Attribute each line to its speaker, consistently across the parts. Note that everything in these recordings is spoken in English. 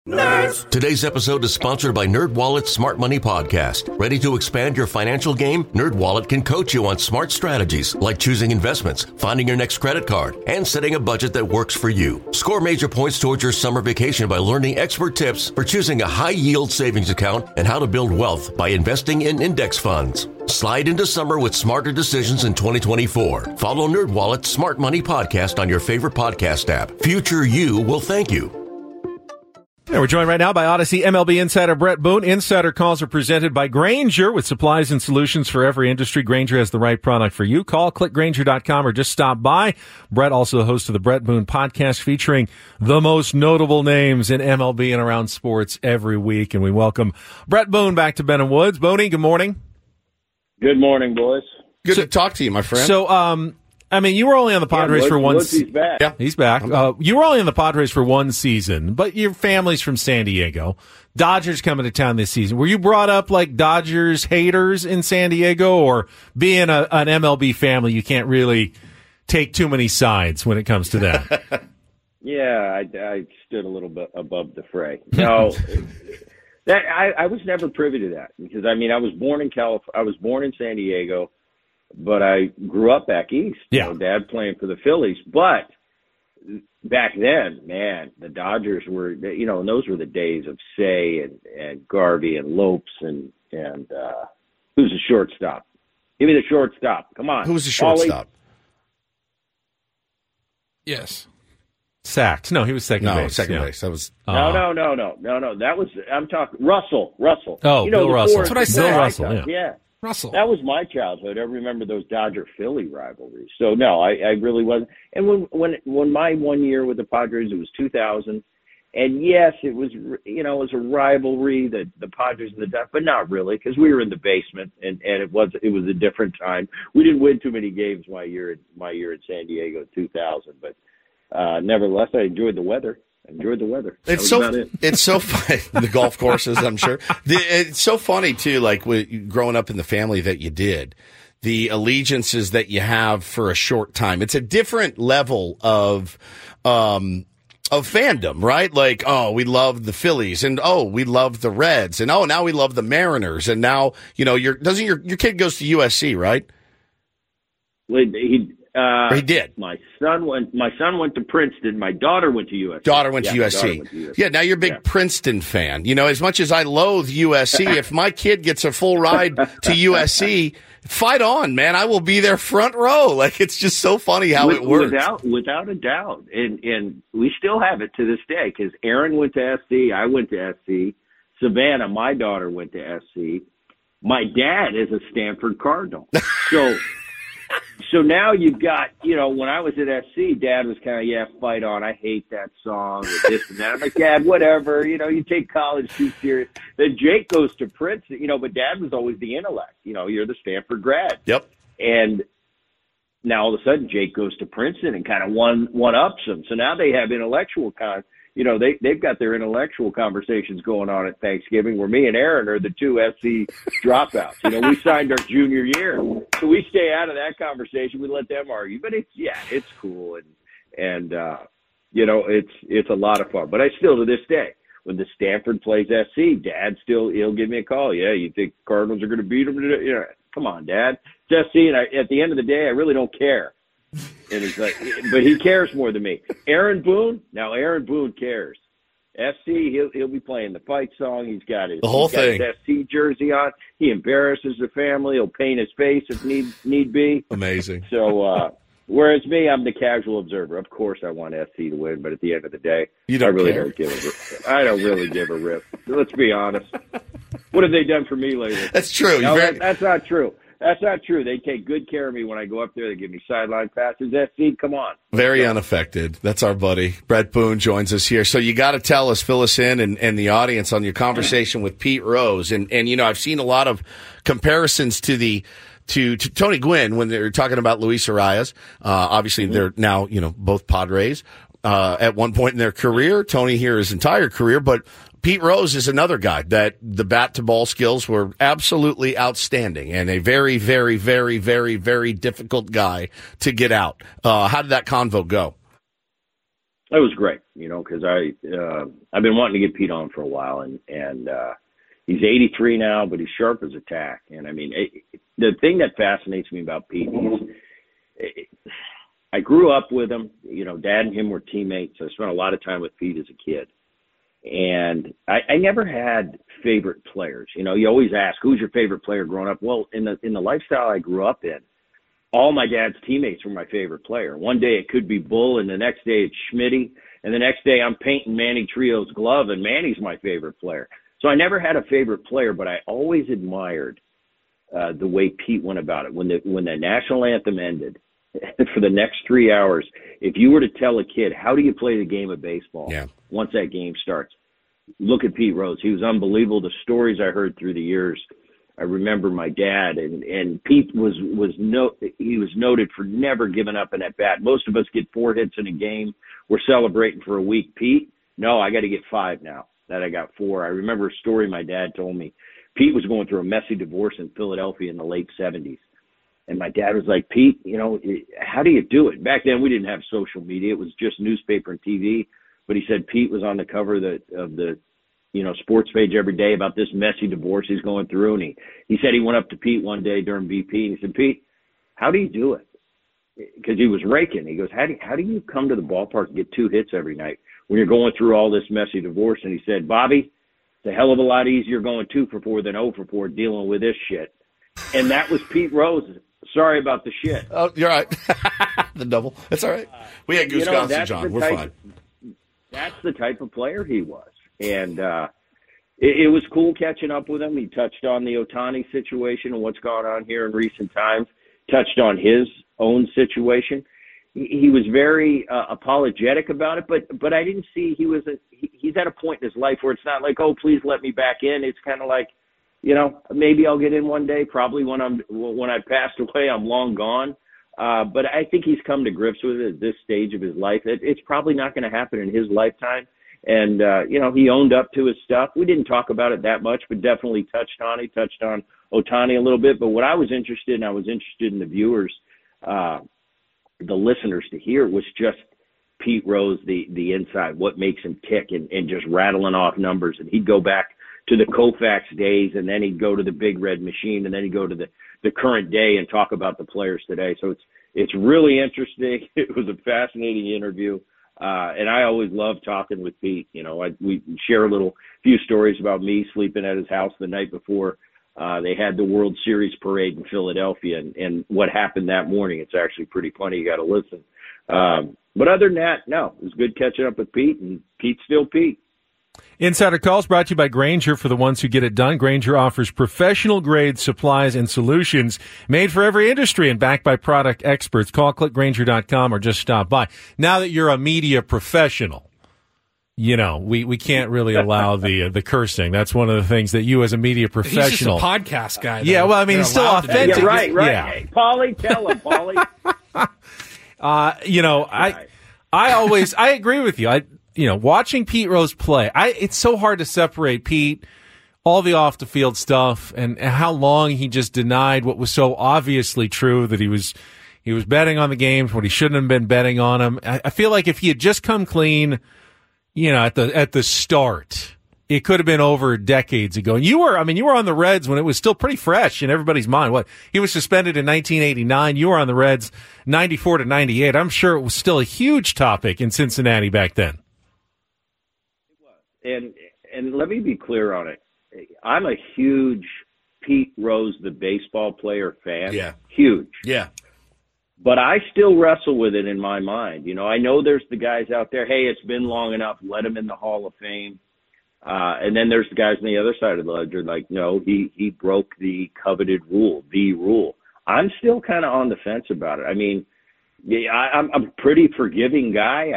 Speaker 1: Nerds! Today's episode is sponsored by NerdWallet's Smart Money Podcast. Ready to expand your financial game? NerdWallet can coach you on smart strategies like choosing investments, finding your next credit card, and setting a budget that works for you. Score major points towards your summer vacation by learning expert tips for choosing a high-yield savings account and how to build wealth by investing in index funds. Slide into summer with smarter decisions in 2024. Follow NerdWallet's Smart Money Podcast on your favorite podcast app. Future you will thank you.
Speaker 2: And we're joined right now by Odyssey MLB insider Brett Boone. Insider calls are presented by Grainger with supplies and solutions for every industry. Grainger has the right product for you. Call, click Grainger.com or just stop by. Brett, also the host of the Brett Boone podcast featuring the most notable names in MLB and around sports every week. And we welcome Brett Boone back to Ben & Woods. Boney, good morning.
Speaker 3: Good morning, boys.
Speaker 4: Good to talk to you, my friend.
Speaker 2: So, you were only on the Padres for one
Speaker 3: season. He's back.
Speaker 2: Yeah, he's back. You were only on the Padres for one season, but your family's from San Diego. Dodgers coming to town this season. Were you brought up like Dodgers haters in San Diego, or being an MLB family, you can't really take too many sides when it comes to that?
Speaker 3: Yeah, I stood a little bit above the fray. No, I was never privy to that because I was born in I was born in San Diego. But I grew up back east.
Speaker 2: Yeah.
Speaker 3: You know, Dad playing for the Phillies. But back then, man, the Dodgers were, and those were the days of Say and Garvey and Lopes and who's the shortstop? Give me the shortstop. Come on.
Speaker 4: Who's the shortstop?
Speaker 2: Yes. Sacked. No, he was second base.
Speaker 4: Second base. That was
Speaker 3: No. That was I'm talking Russell.
Speaker 2: Oh, Bill Russell.
Speaker 3: That's
Speaker 2: what I said. Bill Russell.
Speaker 3: Yeah.
Speaker 2: Russell.
Speaker 3: That was my childhood. I remember those Dodger-Philly rivalries. So, no, I really wasn't. And when my 1 year with the Padres, it was 2000. And, yes, it was, it was a rivalry, the Padres and the Dodgers, but not really because we were in the basement, and it was a different time. We didn't win too many games my year in San Diego, 2000. But, nevertheless, I enjoyed the weather.
Speaker 4: It's so funny. The golf courses, I'm sure. It's so funny too. Like growing up in the family that you did, the allegiances that you have for a short time. It's a different level of fandom, right? Like, oh, we love the Phillies, and oh, we love the Reds, and oh, now we love the Mariners, and now your kid goes to USC, right? He did.
Speaker 3: My son went to Princeton. My daughter went to USC.
Speaker 4: Daughter went to USC. Yeah, now you're a big Princeton fan. As much as I loathe USC, if my kid gets a full ride to USC, fight on, man. I will be there front row. Like, it's just so funny how it works.
Speaker 3: Without a doubt. And we still have it to this day because Aaron went to SC. I went to SC. Savannah, my daughter, went to SC. My dad is a Stanford Cardinal. So now you've got, when I was at SC, Dad was kind of, fight on. I hate that song and this and that. I'm like, Dad, whatever. You take college too serious. Then Jake goes to Princeton, but Dad was always the intellect. You're the Stanford grad.
Speaker 4: Yep.
Speaker 3: And now all of a sudden Jake goes to Princeton and kind of one-ups him. So now they have intellectual they've got their intellectual conversations going on at Thanksgiving where me and Aaron are the two SC dropouts. We signed our junior year. So we stay out of that conversation. We let them argue. But it's cool. And it's a lot of fun. But I still, to this day, when the Stanford plays SC, Dad he'll give me a call. Yeah, you think Cardinals are going to beat them today? Come on, Dad. It's SC, and at the end of the day, I really don't care. And it's like, but he cares more than me. Aaron Boone cares. SC, he'll be playing the fight song. He's got his SC jersey on. He embarrasses the family. He'll paint his face if need be.
Speaker 4: Amazing.
Speaker 3: So, whereas me, I'm the casual observer. Of course, I want SC to win, but at the end of the day, I don't really give a rip. Let's be honest. What have they done for me lately?
Speaker 4: That's true.
Speaker 3: No, that's not true. That's not true. They take good care of me when I go up there. They give me sideline passes. SC, come on.
Speaker 4: Very unaffected. That's our buddy. Brett Boone joins us here. So you got to fill us in and the audience on your conversation with Pete Rose. And I've seen a lot of comparisons to Tony Gwynn when they're talking about Luis Arias. Obviously, they're now, both Padres. At one point in their career, Tony here his entire career, but Pete Rose is another guy that the bat-to-ball skills were absolutely outstanding and a very, very, very, very, very difficult guy to get out. How did that convo go?
Speaker 3: It was great, because I've been wanting to get Pete on for a while, and he's 83 now, but he's sharp as a tack. And I mean, the thing that fascinates me about Pete is I grew up with him. Dad and him were teammates. I spent a lot of time with Pete as a kid. And I never had favorite players. You always ask, who's your favorite player growing up? Well, in the lifestyle I grew up in, all my dad's teammates were my favorite player. One day it could be Bull, and the next day it's Schmitty, and the next day I'm painting Manny Trio's glove, and Manny's my favorite player. So I never had a favorite player, but I always admired the way Pete went about it. When the national anthem ended, for the next 3 hours, if you were to tell a kid, how do you play the game of baseball once that game starts, look at Pete Rose. He was unbelievable. The stories I heard through the years, I remember my dad, and Pete was noted for never giving up an at-bat. Most of us get 4 hits in a game. We're celebrating for a week. Pete, no, I got to get 5 now that I got 4. I remember a story my dad told me. Pete was going through a messy divorce in Philadelphia in the late 70s. And my dad was like, Pete, how do you do it? Back then we didn't have social media. It was just newspaper and TV. But he said Pete was on the cover of the sports page every day about this messy divorce he's going through. And he said he went up to Pete one day during BP and he said, Pete, how do you do it? Because he was raking. He goes, how do you come to the ballpark and get 2 hits every night when you're going through all this messy divorce? And he said, Bobby, it's a hell of a lot easier going 2 for 4 than 0 for 4 dealing with this shit. And that was Pete Rose. Sorry about the shit.
Speaker 4: Oh, you're right. The double. That's all right. We had Goose Johnson, John. We're fine.
Speaker 3: That's the type of player he was. And it was cool catching up with him. He touched on the Ohtani situation and what's gone on here in recent times, touched on his own situation. He was very apologetic about it, but I didn't see he's at a point in his life where it's not like, oh, please let me back in. It's kind of like, maybe I'll get in one day. Probably when I passed away, I'm long gone. But I think he's come to grips with it at this stage of his life. It's probably not going to happen in his lifetime. And, he owned up to his stuff. We didn't talk about it that much, but definitely touched on Ohtani a little bit. But what I was interested in the viewers, the listeners to hear was just Pete Rose, the inside, what makes him tick and just rattling off numbers. And he'd go back to the Koufax days, and then he'd go to the Big Red Machine, and then he'd go to the current day and talk about the players today. So it's really interesting. It was a fascinating interview, and I always love talking with Pete. We share a few stories about me sleeping at his house the night before they had the World Series parade in Philadelphia, and what happened that morning. It's actually pretty funny. You got to listen. But other than that, no, it was good catching up with Pete, and Pete's still Pete.
Speaker 2: Insider Calls brought to you by Grainger. For the ones who get it done, Grainger offers professional-grade supplies and solutions made for every industry and backed by product experts. Call clickgrainger.com or just stop by. Now that you're a media professional, we can't really allow the cursing. That's one of the things that you as a media professional.
Speaker 5: He's just a podcast guy.
Speaker 2: Yeah, well, I mean, he's still authentic.
Speaker 3: Yeah, right.
Speaker 2: Yeah.
Speaker 3: Hey, Paulie, tell him, Paulie.
Speaker 2: I agree with you. Watching Pete Rose play, it's so hard to separate Pete, all the off the field stuff, and how long he just denied what was so obviously true, that he was betting on the games when he shouldn't have been betting on them. I feel like if he had just come clean, at the start, it could have been over decades ago. And you were on the Reds when it was still pretty fresh in everybody's mind. He was suspended in 1989. You were on the Reds 94 to 98. I'm sure it was still a huge topic in Cincinnati back then.
Speaker 3: And let me be clear on it. I'm a huge Pete Rose, the baseball player, fan.
Speaker 4: Yeah.
Speaker 3: Huge.
Speaker 4: Yeah.
Speaker 3: But I still wrestle with it in my mind. I know there's the guys out there, hey, it's been long enough, let him in the Hall of Fame. And then there's the guys on the other side of the ledger, like, no, he broke the coveted rule, the rule. I'm still kind of on the fence about it. I mean, I'm a pretty forgiving guy.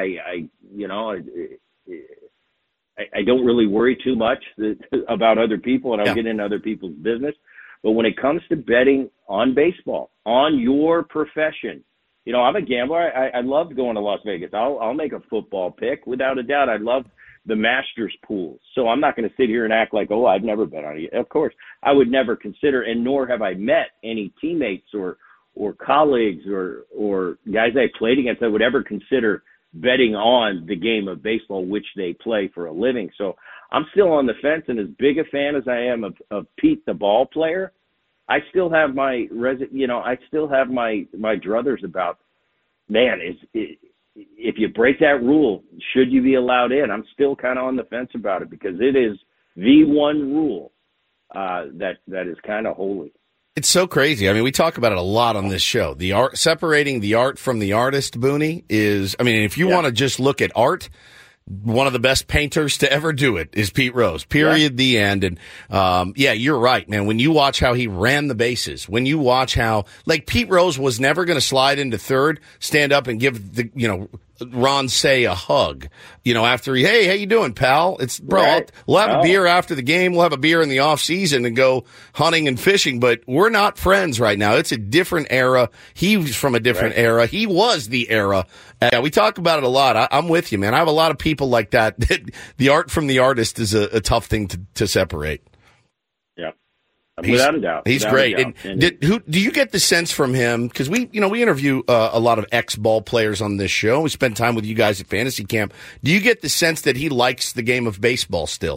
Speaker 3: I don't really worry too much about other people, and I don't get into other people's business. But when it comes to betting on baseball, on your profession, I'm a gambler. I love going to Las Vegas. I'll make a football pick without a doubt. I love the Masters pools. So I'm not going to sit here and act like, oh, I've never bet on it. Of course, I would never consider, and nor have I met any teammates or colleagues or guys I played against that would ever consider betting on the game of baseball, which they play for a living. So I'm still on the fence, and as big a fan as I am of Pete, the ball player, I still have my druthers about, man, if you break that rule, should you be allowed in? I'm still kind of on the fence about it because it is the one rule that is kind of holy.
Speaker 4: It's so crazy. I mean, we talk about it a lot on this show. The art, separating the art from the artist, Booney, is, I mean, if you want to just look at art, one of the best painters to ever do it is Pete Rose, period, the end. And, you're right, man. When you watch how he ran the bases, when you watch how, like, Pete Rose was never going to slide into third, stand up and give Ron Say a hug, after hey, how you doing, pal? It's, bro, right. We'll have a beer after the game. We'll have a beer in the off season and go hunting and fishing, but we're not friends right now. It's a different era. He's from a different era. He was the era. We talk about it a lot. I'm with you, man. I have a lot of people like that. The art from the artist is a tough thing to separate.
Speaker 3: Yeah. Without a doubt.
Speaker 4: He's great. Do you get the sense from him? Because we interview a lot of ex-ball players on this show. We spend time with you guys at Fantasy Camp. Do you get the sense that he likes the game of baseball still?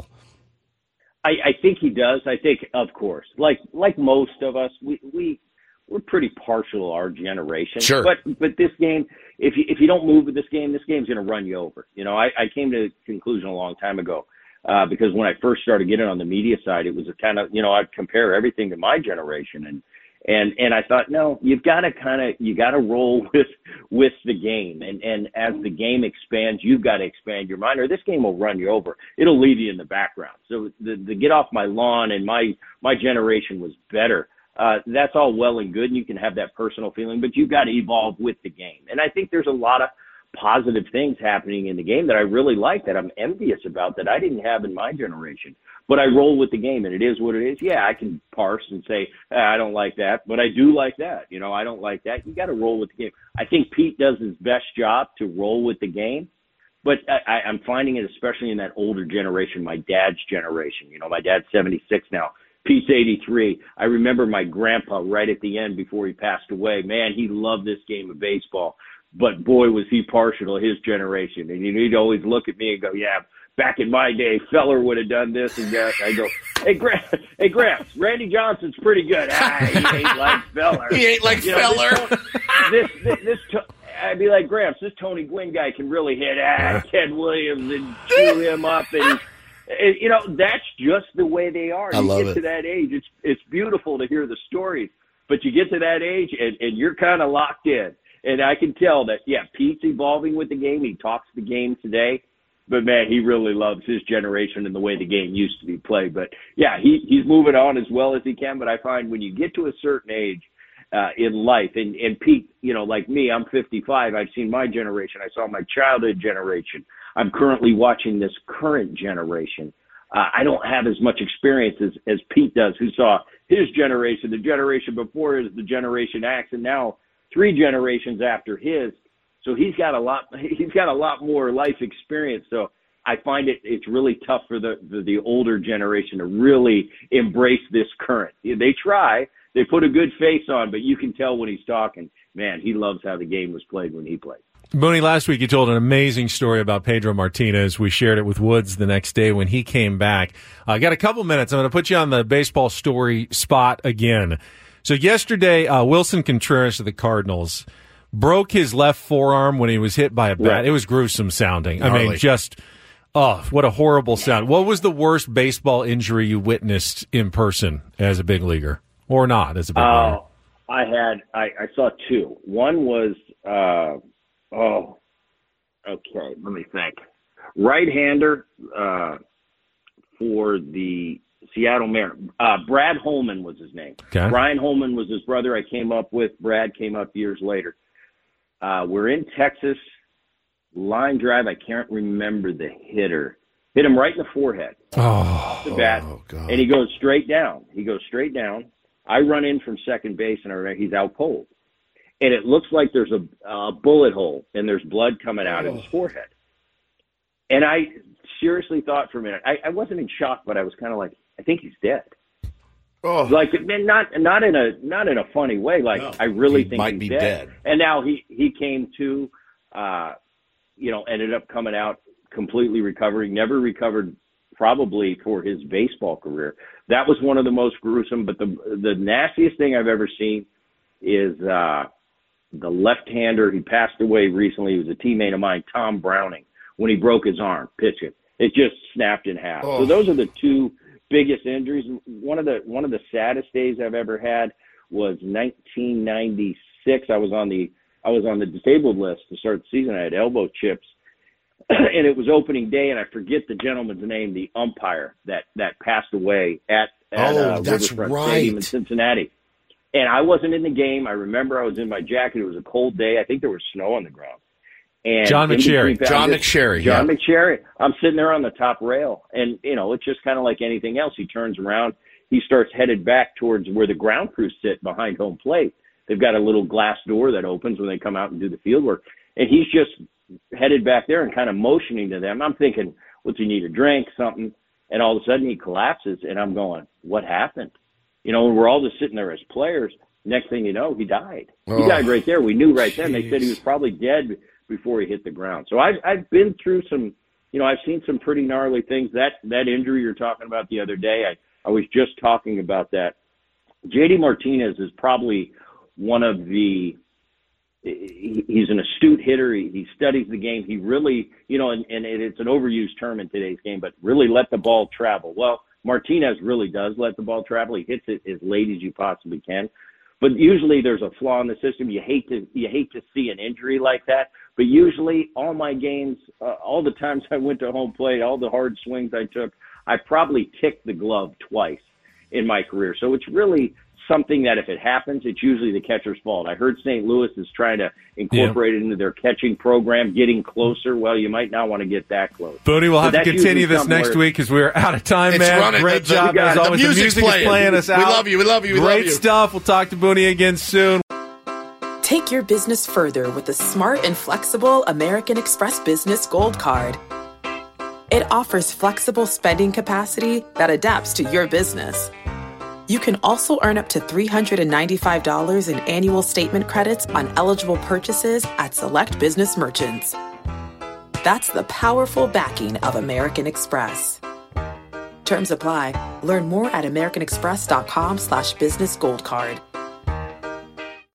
Speaker 3: I think he does. I think, of course, like most of us, we're pretty partial to our generation.
Speaker 4: Sure.
Speaker 3: But this game, if you don't move with this game's going to run you over. I came to a conclusion a long time ago. Because when I first started getting on the media side, it was a kind of, I'd compare everything to my generation. And I thought, no, you got to roll with the game. And as the game expands, you've got to expand your mind or this game will run you over. It'll leave you in the background. So the get off my lawn and my generation was better. That's all well and good. And you can have that personal feeling, but you've got to evolve with the game. And I think there's a lot of positive things happening in the game that I really like, that I'm envious about, that I didn't have in my generation. But I roll with the game, and it is what it is. Yeah, I can parse and say, I don't like that, but I do like that. I don't like that. You got to roll with the game. I think Pete does his best job to roll with the game, but I'm finding it especially in that older generation, my dad's generation. My dad's 76 now. Pete's 83. I remember my grandpa right at the end before he passed away. Man, he loved this game of baseball. But boy, was he partial to his generation. And he'd always look at me and go, yeah, back in my day, Feller would have done this and that. I go, hey, Gramps, Randy Johnson's pretty good. He ain't like Feller.
Speaker 4: He ain't like Feller.
Speaker 3: I'd be like, Gramps, this Tony Gwynn guy can really hit Ted Williams and chew him up. And that's just the way they are. You get to that age, it's beautiful to hear the stories. But you get to that age, and you're kind of locked in. And I can tell that, Pete's evolving with the game. He talks the game today. But, man, he really loves his generation and the way the game used to be played. But, he's moving on as well as he can. But I find when you get to a certain age in life, and Pete, like me, I'm 55. I've seen my generation. I saw my childhood generation. I'm currently watching this current generation. I don't have as much experience as Pete does, who saw his generation, the generation before his, the Generation X, and now 3 generations after his. So he's got a lot more life experience. So I find it's really tough for the older generation to really embrace this current. They try, they put a good face on, but you can tell when he's talking, man, he loves how the game was played when he played.
Speaker 2: Booney, last week you told an amazing story about Pedro Martinez. We shared it with Woods the next day when he came back. I got a couple minutes. I'm going to put you on the baseball story spot again. So yesterday, Wilson Contreras of the Cardinals broke his left forearm when he was hit by a bat. Right. It was gruesome sounding. I mean, what a horrible sound. What was the worst baseball injury you witnessed in person as a big leaguer, or not as a big leaguer?
Speaker 3: I saw 2. One was, let me think. Right-hander for the Seattle Mariners. Brad Holman was his name.
Speaker 2: Okay.
Speaker 3: Brian Holman was his brother I came up with. Brad came up years later. We're in Texas. Line drive. I can't remember the hitter. Hit him right in the forehead. The bat.
Speaker 4: God.
Speaker 3: And he goes straight down. I run in from second base, and I remember he's out cold. And it looks like there's a bullet hole, and there's blood coming out of his forehead. And I seriously thought for a minute. I wasn't in shock, but I was kind of like, I think he's dead.
Speaker 4: Oh,
Speaker 3: like not in a funny way. Like, no, I really think
Speaker 4: might
Speaker 3: he's
Speaker 4: be
Speaker 3: dead. And now he came to. ended up coming out completely recovering, never recovered probably for his baseball career. That was one of the most gruesome, but the nastiest thing I've ever seen is the left-hander. He passed away recently. He was a teammate of mine, Tom Browning, when he broke his arm pitching. It just snapped in half.
Speaker 4: Oh.
Speaker 3: So those are the two biggest injuries. One of the saddest days I've ever had was 1996. I was on the disabled list to start the season. I had elbow chips, and it was opening day, and I forget the gentleman's name, the umpire that passed away at
Speaker 4: that's
Speaker 3: Riverfront
Speaker 4: right.
Speaker 3: Stadium in Cincinnati. And I wasn't in the game. I remember I was in my jacket. It was a cold day. I think there was snow on the ground. And
Speaker 2: John McSherry.
Speaker 4: John McSherry.
Speaker 3: I'm sitting there on the top rail, and it's just kind of like anything else. He turns around. He starts headed back towards where the ground crews sit behind home plate. They've got a little glass door that opens when they come out and do the field work. And he's just headed back there and kind of motioning to them. I'm thinking, what's he need, a drink, something? And all of a sudden he collapses, and I'm going, what happened? We're all just sitting there as players. Next thing you know, he died.
Speaker 4: Oh,
Speaker 3: he died right there. We knew right then. They said he was probably dead before he hit the ground. So I've been through some, I've seen some pretty gnarly things. That injury you're talking about the other day, I was just talking about that. JD Martinez is probably one of he's an astute hitter. He studies the game. He really, and it's an overused term in today's game, but really let the ball travel. Well, Martinez really does let the ball travel. He hits it as late as you possibly can. But usually there's a flaw in the system. You hate to see an injury like that. But usually all my games, all the times I went to home plate, all the hard swings I took, I probably ticked the glove twice in my career. So it's really something that if it happens, it's usually the catcher's fault. I heard St. Louis is trying to incorporate it into their catching program, getting closer. Well, you might not want to get that close.
Speaker 2: Booney, we'll have to continue this next week because we're out of time, man.
Speaker 4: Running.
Speaker 2: Great job as always. The music is playing us out.
Speaker 4: We love you. We love you.
Speaker 2: Great stuff. We'll talk to Booney again soon.
Speaker 5: Take your business further with the smart and flexible American Express Business Gold Card. It offers flexible spending capacity that adapts to your business. You can also earn up to $395 in annual statement credits on eligible purchases at select business merchants. That's the powerful backing of American Express. Terms apply. Learn more at americanexpress.com/business gold card.